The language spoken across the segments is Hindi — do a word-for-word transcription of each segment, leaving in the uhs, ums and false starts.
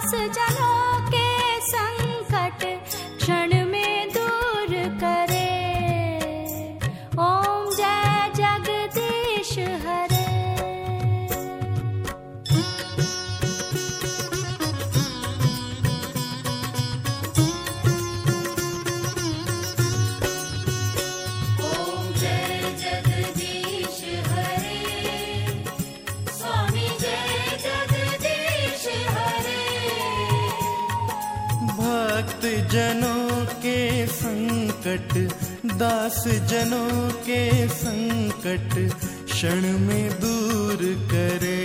दास जनों के संकट क्षण में दूर करे। ओम जय जगदीश हरे। जनों के संकट दास जनों के संकट क्षण में दूर करे।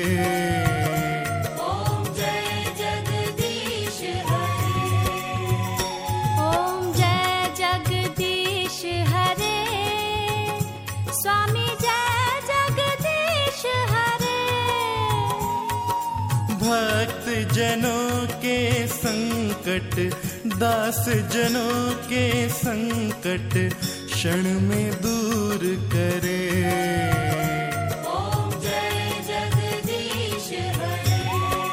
ओम जय जगदीश हरे। ओम जय जगदीश हरे। स्वामी जय जगदीश हरे। भक्त जनों के संकट दास जनों के संकट क्षण में दूर करे। ओम जय जगदीश हरे।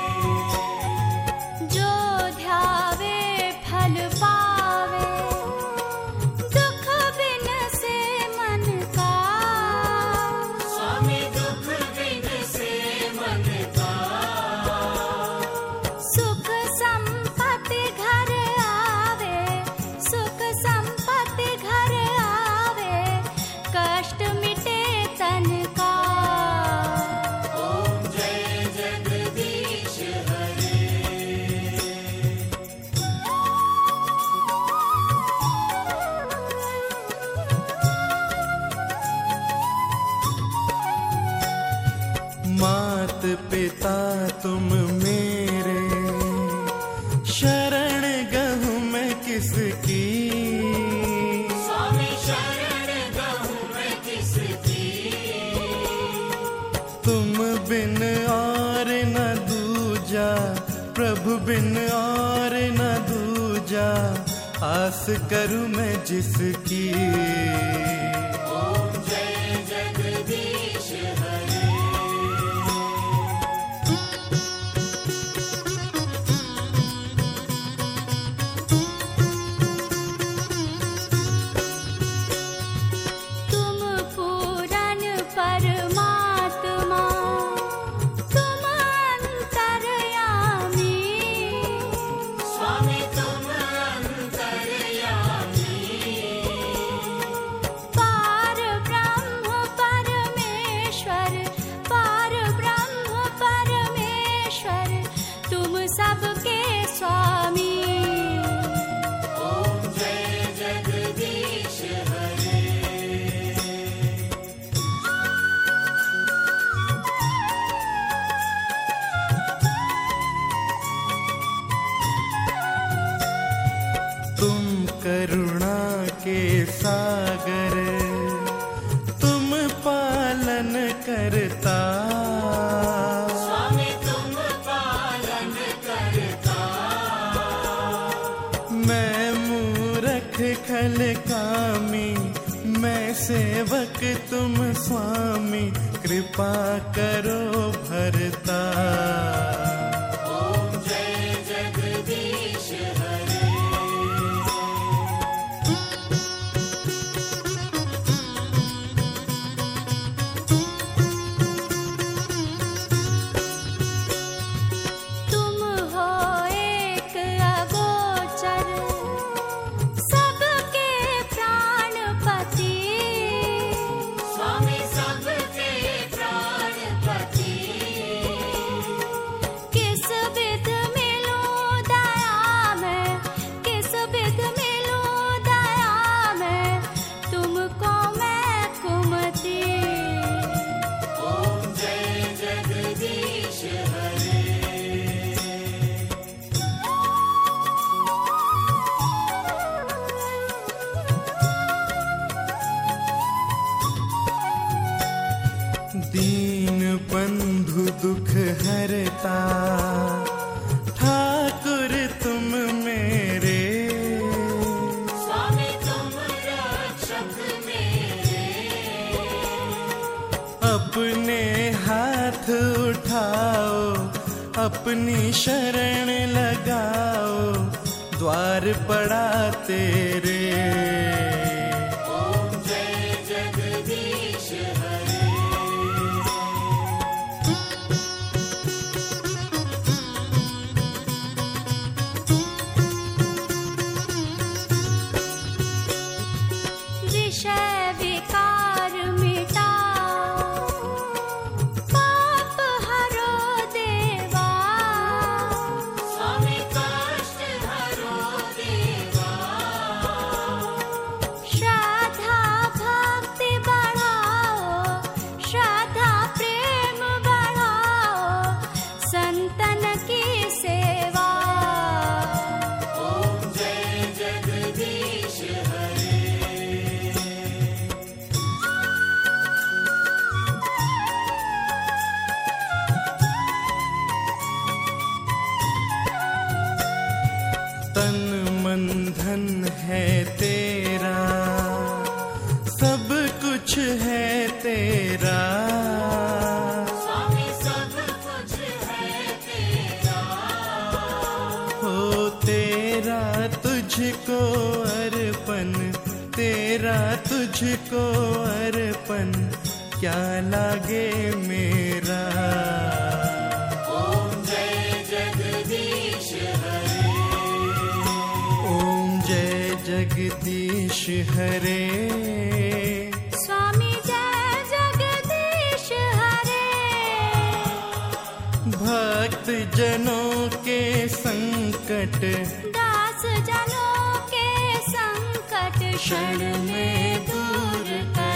जो ध्यावे फल पावे, दुख बिन से मन का। स्वामी दुख बिन से मन का। सुख संपत्ति घर सुख संपत्ति घर आवे, कष्ट मिटे तन का। ओम जय जगदीश हरे। मात पिता तुम मेरे, शरण गहूँ मैं किसकी। स्वामी शरण गहूँ मैं किसकी। तुम बिन और न दूजा, प्रभु बिन और न दूजा, आस करूँ मैं जिसकी। ओम जय जगदीश हरे। करुणा के सागर तुम पालन करता। स्वामी तुम पालन करता। मैं मूरख खल कामी, मैं सेवक तुम स्वामी, कृपा करो भरता। ओम जय जगदीश हरे। दीन बंधु दुख हरता, ठाकुर तुम मेरे। स्वामी तुम रक्षक मेरे। अपने हाथ उठाओ, अपनी शरण लगा द्वार पड़ा तेरे। ओम जय जगदीश हरे। विषय विकार मिटाओ, पाप हरो देवा। स्वामी कष्ट हरो देवा। श्रद्धा भक्ति बढ़ाओ, श्रद्धा प्रेम बढ़ाओ, संतन की सेवा। ओम जय जगदीश हरे। तन मन धन है तेरा, सब कुछ है तेरा। स्वामी सब कुछ है तेरा। हो तेरा तुझको अर्पण, तेरा तुझको अर्पण, क्या लागे मेरा। ओम जय जगदीश हरे। ओम जय जगदीश हरे। स्वामी जय जगदीश हरे। भक्त जनों के संकट, दास जनों के संकट क्षण में दूर कर।